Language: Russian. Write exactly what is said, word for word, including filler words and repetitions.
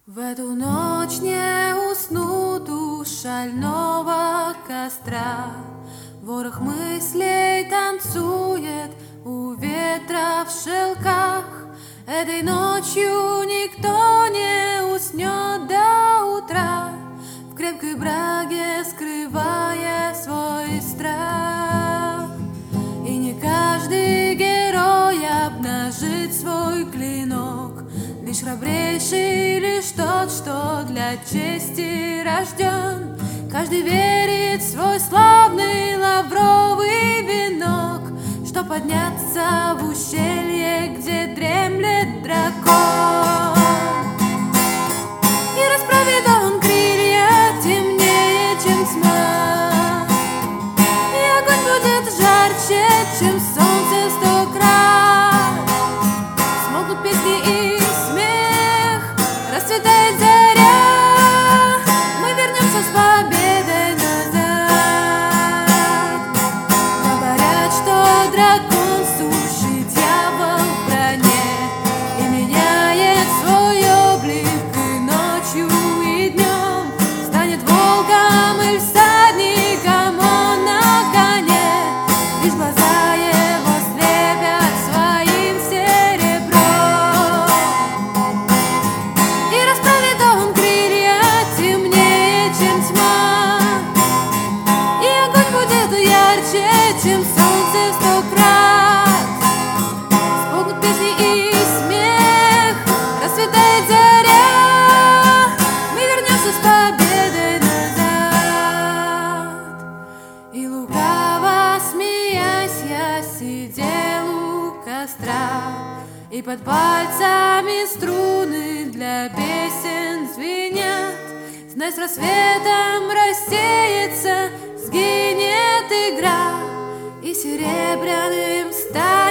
В эту ночь не уснут у шального костра. Ворох мыслей танцует у ветра в шелках. Этой ночью никто не уснет до утра, в крепкой браге скрывая свой страх. И не каждый герой обнажит свой клинок, лишь храбрейший, лишь тот, что для чести рожден. Каждый верит в свой славный лавровый венок, что подняться в ущелье, где дремлет дракон. И расправит он крылья темнее, чем тьма, и огонь будет жарче, чем солнце сто крат. Смолкнут песни и смех, расцветает заря, мы вернемся с победой назад. Говорят, что дракон сущий дьявол в броне и меняет свой облик и ночью, и днем. Станет волком и всадником он на коне, лишь глаза его слепят своим серебром. И расправит он крылья темнее, чем тьма, и огонь будет ярче, чем солнце в сто крат. Смолкнут песни и смех, расцветает заря, мы вернемся с победой назад. И лукаво смеясь, я сидел у костра, и под пальцами струны для песен звенят. Знай, с рассветом рассеется, сгинет игра, и серебряным станет